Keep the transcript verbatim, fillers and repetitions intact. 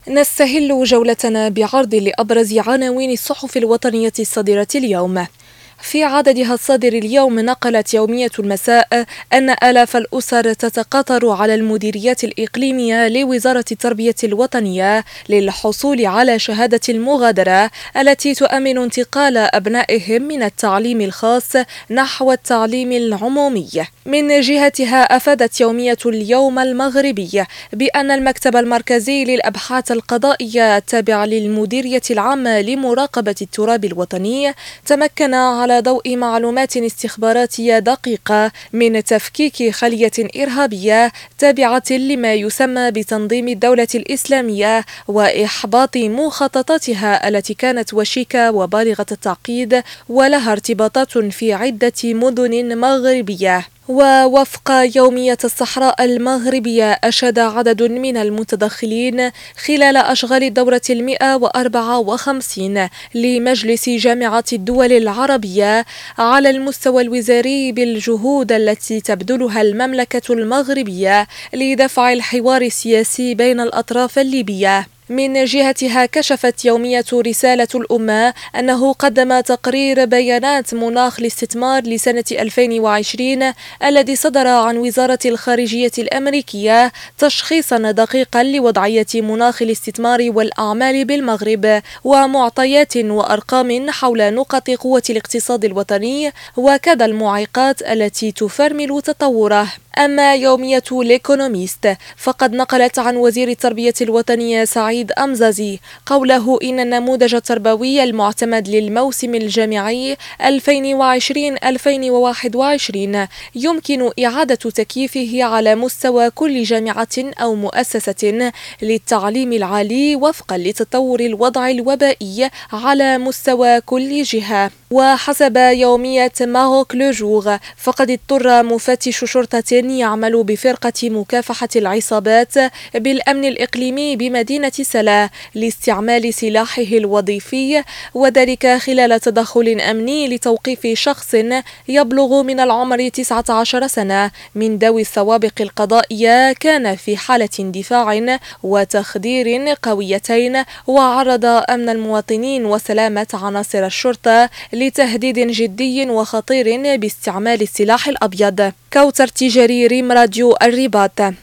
نستهل جولتنا بعرض لأبرز عناوين الصحف الوطنية الصادرة اليوم. في عددها الصادر اليوم نقلت يومية المساء أن آلاف الأسر تتقاطر على المديريات الإقليمية لوزارة التربية الوطنية للحصول على شهادة المغادرة التي تؤمن انتقال أبنائهم من التعليم الخاص نحو التعليم العمومي. من جهتها أفادت يومية اليوم المغربي بأن المكتب المركزي للأبحاث القضائية التابع للمديرية العامة لمراقبة التراب الوطني تمكن على على ضوء معلومات استخباراتية دقيقة من تفكيك خلية إرهابية تابعة لما يسمى بتنظيم الدولة الإسلامية وإحباط مخططاتها التي كانت وشيكة وبالغة التعقيد ولها ارتباطات في عدة مدن مغربية. ووفق يومية الصحراء المغربية أشاد عدد من المتدخلين خلال أشغال الدورة المئة وأربعة وخمسين لمجلس جامعة الدول العربية على المستوى الوزاري بالجهود التي تبذلها المملكة المغربية لدفع الحوار السياسي بين الأطراف الليبية. من جهتها كشفت يومية رسالة الأمة أنه قدم تقرير بيانات مناخ الاستثمار لسنة ألفين وعشرين الذي صدر عن وزارة الخارجية الأمريكية تشخيصا دقيقا لوضعية مناخ الاستثمار والأعمال بالمغرب ومعطيات وأرقام حول نقط قوة الاقتصاد الوطني وكذا المعيقات التي تفرمل تطوره. أما يومية ليكونوميست فقد نقلت عن وزير التربية الوطنية سعيد أمزازي قوله إن النموذج التربوي المعتمد للموسم الجامعي ألفين وعشرين ألفين وواحد وعشرين يمكن إعادة تكييفه على مستوى كل جامعة أو مؤسسة للتعليم العالي وفقا لتطور الوضع الوبائي على مستوى كل جهة. وحسب يومية ماروك لو جور فقد اضطر مفتش شرطة يعمل بفرقة مكافحة العصابات بالأمن الإقليمي بمدينة سلا لاستعمال سلاحه الوظيفي وذلك خلال تدخل أمني لتوقيف شخص يبلغ من العمر تسعة عشر سنة من ذوي السوابق القضائية كان في حالة اندفاع وتخدير قويتين وعرض أمن المواطنين وسلامة عناصر الشرطة لتهديد جدي وخطير باستعمال السلاح الأبيض. كوثر تجاري ريم راديو الرباط.